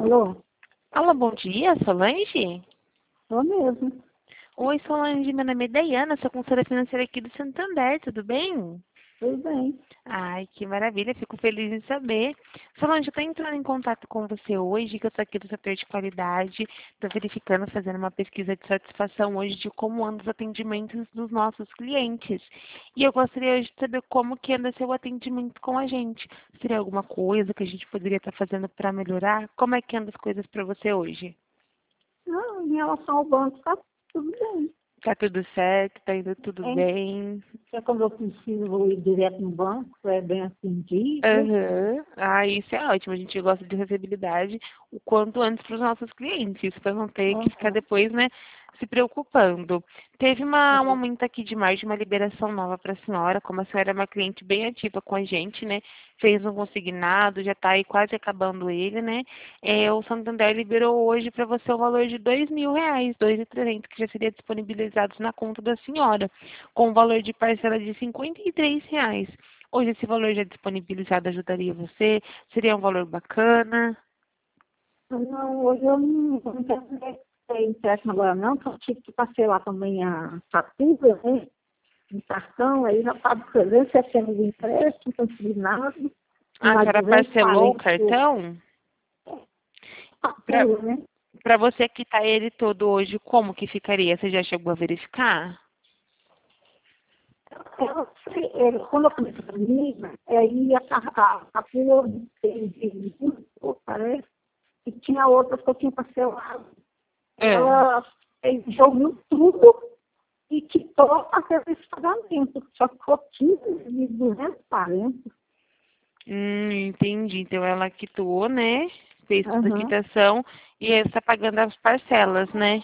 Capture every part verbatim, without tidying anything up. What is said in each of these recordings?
Alô? Alô, bom dia, Solange? Sou mesmo. Oi, Solange, meu nome é Dayana, sou consultora financeira aqui do Santander, tudo bem? Tudo bem. Ai, que maravilha, fico feliz em saber. Solange, eu estou entrando em contato com você hoje, que eu estou aqui do setor de qualidade, estou verificando, fazendo uma pesquisa de satisfação hoje de como andam os atendimentos dos nossos clientes. E eu gostaria hoje de saber como que anda seu atendimento com a gente. Seria alguma coisa que a gente poderia estar fazendo para melhorar? Como é que andam as coisas para você hoje? Não, em relação ao banco, tá tudo bem. Tá tudo certo, tá indo tudo É, bem. porque quando eu preciso, vou ir direto no banco, é bem atendido. Aham. Ah, isso é ótimo. A gente gosta de recebilidade o quanto antes para os nossos clientes, para não ter que ficar Aham. depois, né, se preocupando. Teve uma, um aumento aqui de mais de uma liberação nova para a senhora, como a senhora é uma cliente bem ativa com a gente, né? Fez um consignado, já está aí quase acabando ele, né? É, o Santander liberou hoje para você o valor de dois mil reais, dois mil e trezentos, que já seria disponibilizados na conta da senhora, com o valor de parcela de cinquenta e três reais. Hoje esse valor já disponibilizado ajudaria você? Seria um valor bacana? Não, hoje eu não, não quero ter empréstimo agora não, porque eu tive que parcelar também a fatura, né? De cartão, aí já pago trezentos e sessenta de empréstimo, consignado, e Ah, a mais senhora parcelou o duzentos e quarenta por cartão? Para fatura, né? para você quitar ele todo hoje, como que ficaria? Você já chegou a verificar? Ela, ele, quando eu comecei a menina, aí a, a, a pula de de- parece, e tinha outras que eu tinha parcelado. É. Ela fez, jogou tudo e quitou a fazer esse pagamento. Só ficou quinze de duzentos e quarenta. Hum, entendi. Então ela quitou, né? Fez toda a Aham. quitação e aí está pagando as parcelas, né?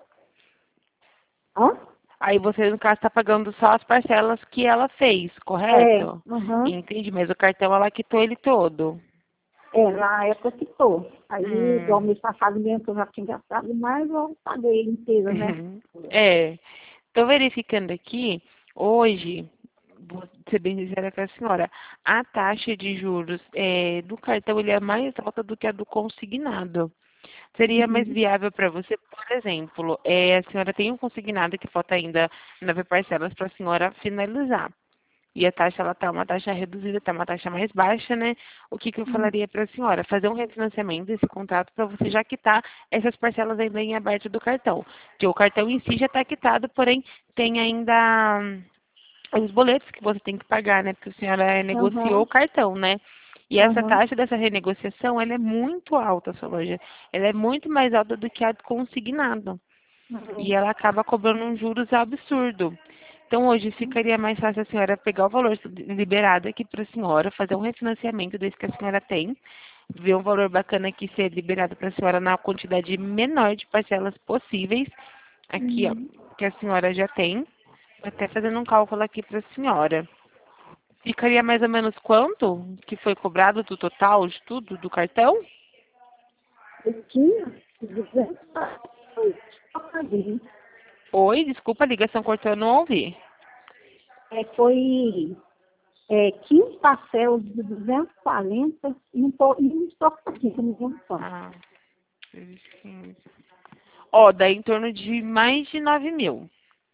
Hã? Aí você, no caso, está pagando só as parcelas que ela fez, É, correto? aham. Entendi, mas o cartão ela quitou ele todo. É, na época quitou. Aí, igual Hum. mês passado mesmo, que eu já tinha gastado mais, eu paguei inteira, né? Uhum. É. Estou verificando aqui, hoje, vou ser bem sincera com a senhora, a taxa de juros é, do cartão ele é mais alta do que a do consignado. Seria mais Uhum. viável para você, por exemplo, é, a senhora tem um consignado que falta ainda nove parcelas para a senhora finalizar. E a taxa, ela está uma taxa reduzida, está uma taxa mais baixa, né? O que, que eu Uhum. falaria para a senhora? Fazer um refinanciamento desse contrato para você já quitar essas parcelas ainda em aberto do cartão. Porque o cartão em si já está quitado, porém tem ainda hum, os boletos que você tem que pagar, né? Porque a senhora negociou Aham. o cartão, né? E essa Aham. taxa dessa renegociação, ela é muito alta, Solange. Ela é muito mais alta do que a do consignado. E Uhum. ela acaba cobrando um juros absurdo. Então, hoje ficaria mais fácil a senhora pegar o valor liberado aqui para a senhora, fazer um refinanciamento desse que a senhora tem, ver um valor bacana aqui ser liberado para a senhora na quantidade menor de parcelas possíveis, aqui, ó, Uhum. que a senhora já tem, até fazendo um cálculo aqui para a senhora. Ficaria mais ou menos quanto que foi cobrado do total de tudo do cartão? Eu tinha duzentos reais. Oi, desculpa, a ligação cortou, eu não ouvi. É, foi é, quinze parcelas de duzentos e quarenta e um pouco, e um tocadinho, não lembro quanto. Ah, quinze. Ó, dá em torno de mais de nove mil,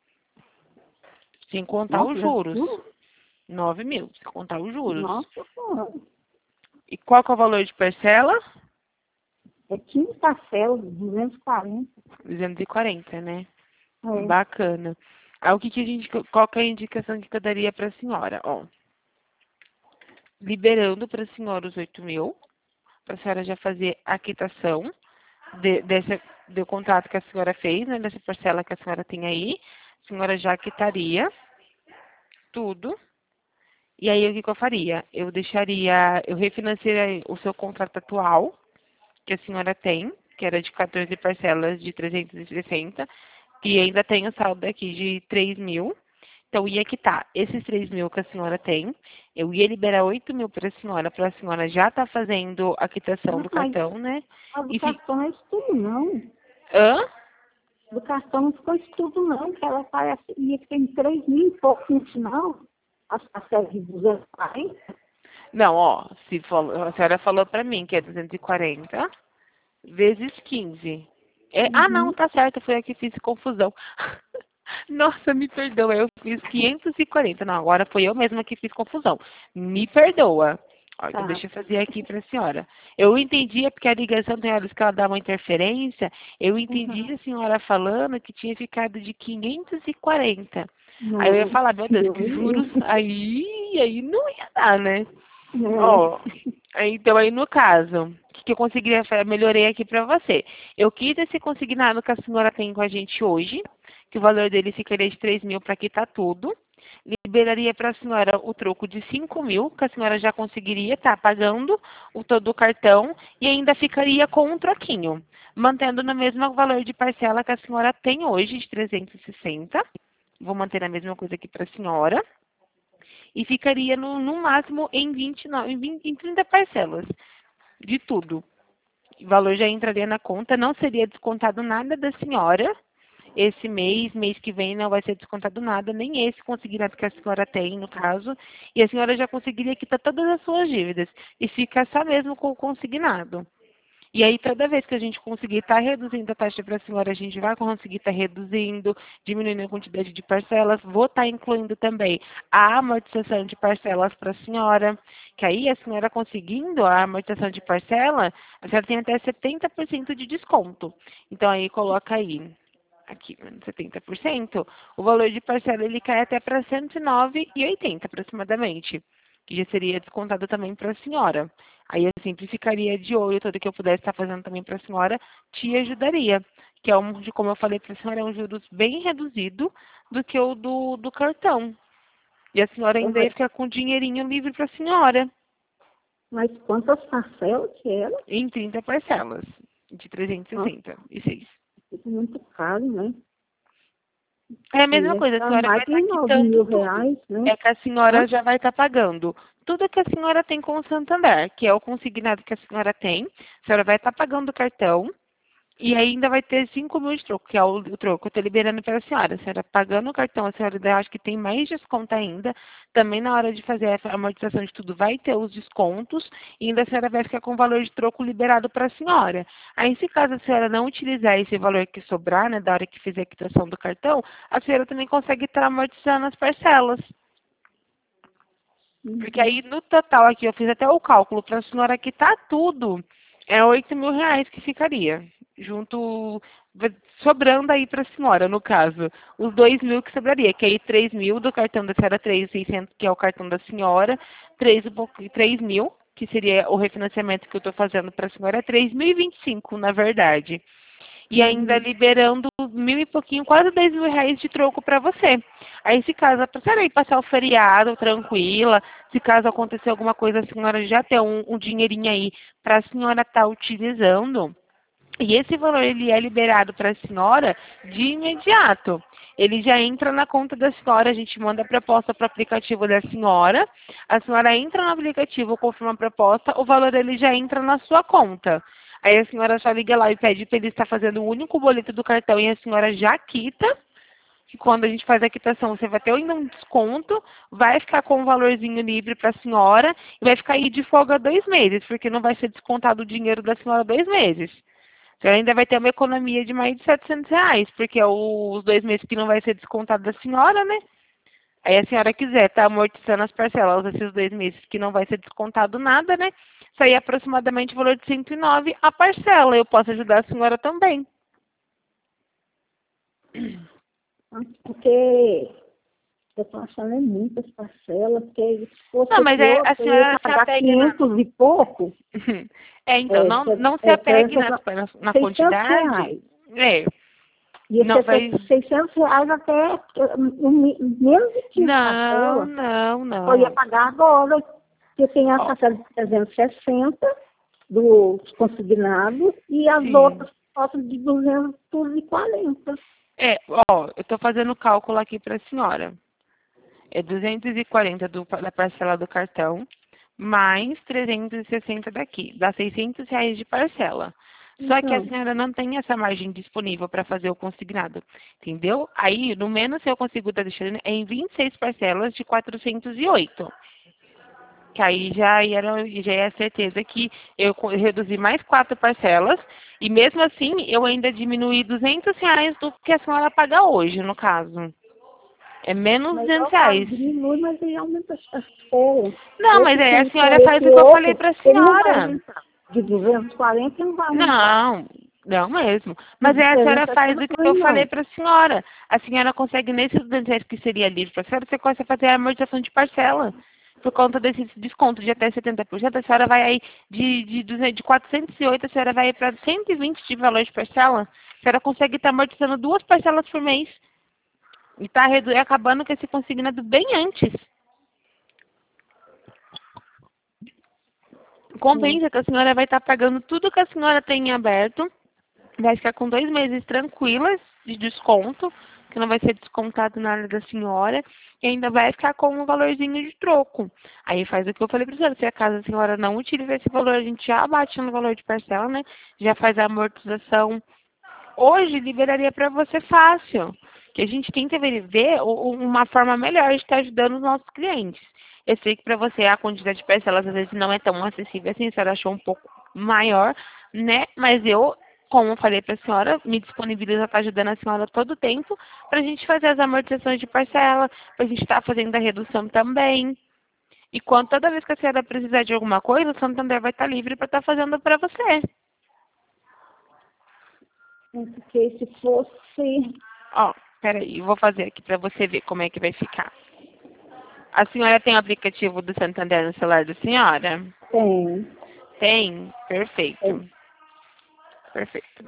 sem contar os Nossa, já juros. viu? Nove mil, sem contar os juros. Nossa senhora. E qual que é o valor de parcela? É quinze parcelas de duzentos e quarenta. duzentos e quarenta, né? É. Bacana. Aí o que, que a gente, qual que é a indicação que eu daria para a senhora? Ó, liberando para a senhora os oito mil, para a senhora já fazer a quitação de, desse, do contrato que a senhora fez, né? Dessa parcela que a senhora tem aí. A senhora já quitaria tudo. E aí, o que, que eu faria? Eu deixaria, eu refinanciaria o seu contrato atual, que a senhora tem, que era de quatorze parcelas de trezentos e sessenta, e ainda tem o saldo aqui de três mil. Então, ia quitar esses três mil que a senhora tem, eu ia liberar oito mil para a senhora, para a senhora já estar fazendo a quitação Não, do mas, cartão, né? mas do E fi... cartão não é isso tudo, não. Hã? Do cartão não ficou isso tudo, não. Que ela parece ia que tem três mil e pouco no final. As parcelas de duzentos e quarenta. Não, ó, se falou, a senhora falou para mim que é duzentos e quarenta. vezes quinze. É, Uhum. ah, não, tá certo, foi eu que fiz confusão. Nossa, me perdoa, eu fiz quinhentos e quarenta. Não, agora foi eu mesma que fiz confusão. Me perdoa. Ó, então Tá. deixa eu fazer aqui para a senhora. Eu entendi, é porque a ligação tem horas que ela dá uma interferência, eu entendi Uhum. a senhora falando que tinha ficado de quinhentos e quarenta. Aí eu ia Não, falar, meu Deus, que eu, juros, aí, aí não ia dar, né? Ó, é, aí, então aí no caso, o que, que eu conseguiria fazer? Melhorei aqui para você. Eu quis esse consignado que a senhora tem com a gente hoje, que o valor dele ficaria de três mil para quitar tudo. Liberaria para a senhora o troco de cinco mil, que a senhora já conseguiria estar pagando o todo o cartão e ainda ficaria com um troquinho, mantendo no mesmo valor de parcela que a senhora tem hoje, de trezentos e sessenta. Vou manter a mesma coisa aqui para a senhora e ficaria no, no máximo em, vinte e nove, em, vinte, em trinta parcelas de tudo. O valor já entraria na conta, não seria descontado nada da senhora. Esse mês, mês que vem, não vai ser descontado nada, nem esse consignado que a senhora tem, no caso. E a senhora já conseguiria quitar todas as suas dívidas. E fica só mesmo com o consignado. E aí, toda vez que a gente conseguir estar reduzindo a taxa para a senhora, a gente vai conseguir estar reduzindo, diminuindo a quantidade de parcelas. Vou estar incluindo também a amortização de parcelas para a senhora, que aí a senhora conseguindo a amortização de parcela, a senhora tem até setenta por cento de desconto. Então, aí coloca aí, aqui, setenta por cento, o valor de parcela ele cai até para cento e nove reais e oitenta centavos aproximadamente, que já seria descontado também para a senhora. Aí eu sempre ficaria de olho, tudo que eu pudesse estar fazendo também para a senhora, te ajudaria. Que é um, como eu falei para a senhora, é um juros bem reduzido do que o do, do cartão. E a senhora ainda ia mas, ficar com dinheirinho livre para a senhora, mas quantas parcelas que era? em trinta parcelas, de trezentos e Nossa, sessenta e seis. fica muito caro, né? É a Eu mesma ia coisa, a ficar senhora vai mais estar de nove quitando mil tudo. reais, né? É que a Hã? senhora já vai estar pagando tudo que a senhora tem com o Santander, que é o consignado que a senhora tem. A senhora vai estar pagando o cartão e ainda vai ter cinco mil de troco, que é o, o troco que eu estou liberando para a senhora. A senhora pagando o cartão, a senhora ainda acho que tem mais desconto ainda. Também na hora de fazer a amortização de tudo vai ter os descontos e ainda a senhora vai ficar com o valor de troco liberado para a senhora. Aí, se caso a senhora não utilizar esse valor que sobrar, né, da hora que fizer a quitação do cartão, a senhora também consegue estar amortizando as parcelas. Porque Uhum. aí, no total aqui, eu fiz até o cálculo, para a senhora quitar tudo, é oito mil reais que ficaria. Junto, sobrando aí para a senhora, no caso. Os dois mil que sobraria, que aí três mil do cartão da senhora, três mil e seiscentos, que é o cartão da senhora, três um pouco- três mil, que seria o refinanciamento que eu estou fazendo para a senhora, é três mil e vinte e cinco, na verdade. E ainda Uhum. liberando mil e pouquinho, quase dez mil reais de troco para você. Aí, se caso a senhora ir passar o feriado tranquila, se caso acontecer alguma coisa, a senhora já tem um, um dinheirinho aí para a senhora estar utilizando. E esse valor ele é liberado para a senhora de imediato. Ele já entra na conta da senhora, a gente manda a proposta para o aplicativo da senhora, a senhora entra no aplicativo, confirma a proposta, o valor ele já entra na sua conta. Aí a senhora só liga lá e pede para ele estar fazendo o único boleto do cartão e a senhora já quita. Que quando a gente faz a quitação, você vai ter ainda um desconto, vai ficar com um valorzinho livre para a senhora e vai ficar aí de folga dois meses, porque não vai ser descontado o dinheiro da senhora dois meses. Você ainda vai ter uma economia de mais de setecentos reais, porque é os dois meses que não vai ser descontado da senhora, né? Aí a senhora quiser estar amortizando as parcelas esses dois meses que não vai ser descontado nada, né? Isso aí é aproximadamente o valor de cento e nove a parcela. Eu posso ajudar a senhora também. Porque eu estou achando é muitas parcelas, porque se fosse Não, mas esse é, a outro, eu ia senhora se pagar apegue na... quinhentos e pouco, É, então, é, não, tre- não se é, apegue nas, trezentos, na, na seiscentos quantidade. reais. É, Ia não ser vai... seiscentos reais até eh, um mi- menos de quinze Não, parcelas. não, Eu ia não. pagar agora, porque tem a Ó, parcela de trezentos e sessenta dos consignados e as sim. outras faltam de duzentos e quarenta. É, ó, eu estou fazendo o cálculo aqui para a senhora. É duzentos e quarenta do, da parcela do cartão, mais trezentos e sessenta daqui. Dá seiscentos reais de parcela. Só que a Então, senhora não tem essa margem disponível para fazer o consignado, entendeu? Aí, no menos, eu consigo estar deixando é em vinte e seis parcelas de quatrocentos e oito. que aí já era, já é a certeza que eu co- reduzi mais quatro parcelas e mesmo assim eu ainda diminuí duzentos reais do que a senhora paga hoje, no caso. É menos Mas duzentos eu falo, reais. diminui, mas aí aumenta as parcelas. Não, mas Esse aí a fundo com senhora faz esse o que eu falei outro, para a ele não vai senhora. aumentar. De duzentos e quarenta não vai aumentar. Não, não mesmo. De Mas aí a senhora duzentos e faz sessenta o que também eu falei não. para a senhora. A senhora consegue, nesses duzentos reais que seria livre para a senhora, você consegue fazer a amortização de parcela. Por conta desse desconto de até setenta por cento, a senhora vai aí de, de, duzentos de quatrocentos e oito, a senhora vai para cento e vinte de valor de parcela. A senhora consegue estar amortizando duas parcelas por mês. E está acabando com esse consignado bem antes. Hum. Compensa que a senhora vai estar pagando tudo que a senhora tem em aberto. Vai ficar com dois meses tranquilas de desconto, que não vai ser descontado nada da senhora, e ainda vai ficar com um valorzinho de troco. Aí faz o que eu falei para a senhora, se a casa a senhora não utiliza esse valor, a gente já bate no valor de parcela, né? Já faz a amortização. Hoje liberaria para você fácil, que a gente tenta ver ver o- uma forma melhor de estar ajudando os nossos clientes. Eu sei que para você a quantidade de parcelas às vezes não é tão acessível assim, a senhora achou um pouco maior, né? Mas eu, como eu falei para a senhora, me disponibilizo a estar ajudando a senhora todo o tempo para a gente fazer as amortizações de parcela, para a gente estar fazendo a redução também. E quando toda vez que a senhora precisar de alguma coisa, o Santander vai estar livre para estar fazendo para você. Porque se fosse... Ó, peraí, eu vou fazer aqui para você ver como é que vai ficar. A senhora tem o aplicativo do Santander no celular da senhora? Tem, Tem? tem. Perfeito. Perfeito.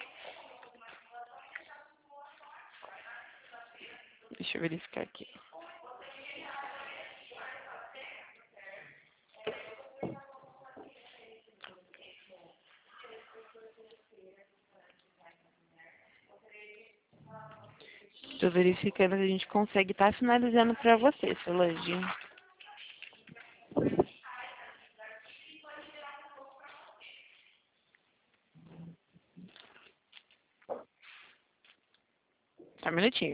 Deixa eu verificar aqui. Estou verificando se a gente consegue estar finalizando para você, Solange. Só um minutinho.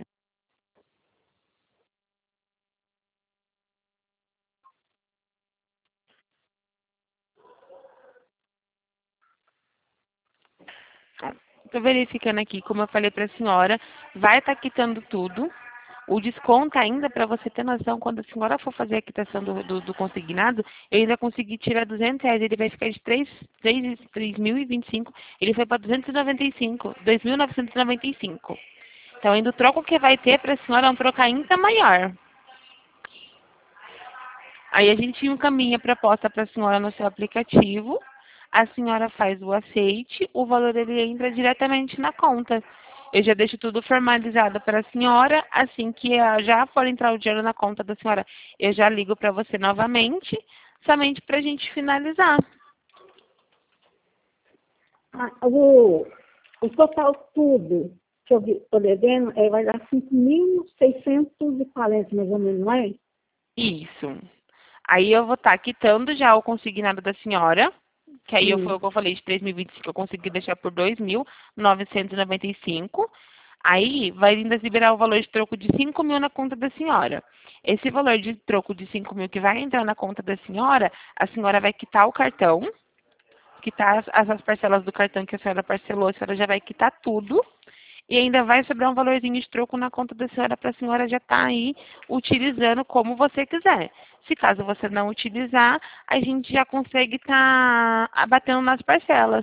Estou verificando aqui, como eu falei para a senhora, vai estar quitando tudo. O desconto ainda, para você ter noção, quando a senhora for fazer a quitação do, do, do consignado, eu ainda consegui tirar duzentos reais, ele vai ficar de três mil e vinte e cinco, ele foi para duzentos e noventa e cinco, dois mil novecentos e noventa e cinco. Então, ainda o troco que vai ter para a senhora é um troco ainda maior. Aí a gente encaminha a proposta para a senhora no seu aplicativo, a senhora faz o aceite, o valor ele entra diretamente na conta. Eu já deixo tudo formalizado para a senhora, assim que ah, já for entrar o dinheiro na conta da senhora, eu já ligo para você novamente, somente para a gente finalizar. Ah, o, o total tudo que eu estou devendo é, vai dar cinco mil seiscentos e quarenta, mais ou menos, não é? Isso. Aí eu vou estar quitando já o consignado da senhora, que aí eu, foi Hum. o que eu falei de três mil e vinte e cinco, eu consegui deixar por dois mil novecentos e noventa e cinco. Aí vai ainda liberar o valor de troco de cinco mil na conta da senhora. Esse valor de troco de cinco mil que vai entrar na conta da senhora, a senhora vai quitar o cartão, quitar as, as parcelas do cartão que a senhora parcelou, a senhora já vai quitar tudo. E ainda vai sobrar um valorzinho de troco na conta da senhora para a senhora já estar aí utilizando como você quiser. Se caso você não utilizar, a gente já consegue estar abatendo nas parcelas.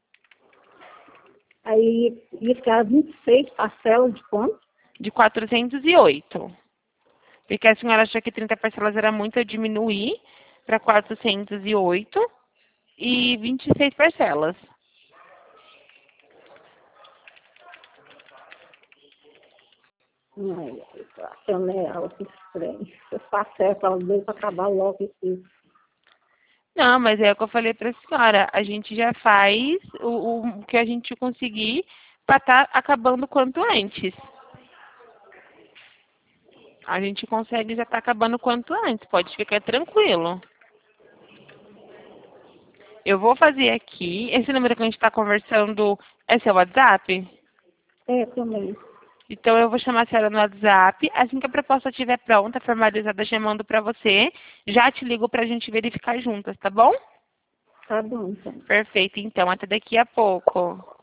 Aí ia ficar vinte e seis parcelas de quanto? De quatrocentos e oito. Porque a senhora achou que trinta parcelas era muito, eu diminuí para quatrocentos e oito e vinte e seis parcelas. Não, eu não é algo estranho. Eu faço certo, ela deu para acabar logo esse. Não, mas é o que eu falei para a senhora. A gente já faz o, o que a gente conseguir para estar acabando quanto antes. A gente consegue já estar acabando quanto antes. Pode ficar tranquilo. Eu vou fazer aqui. Esse número que a gente está conversando é seu WhatsApp? É, também. Então, eu vou chamar a senhora no WhatsApp. Assim que a proposta estiver pronta, formalizada, já mando para você. Já te ligo para a gente verificar juntas, tá bom? Tá bom, então. Perfeito, então. Até daqui a pouco.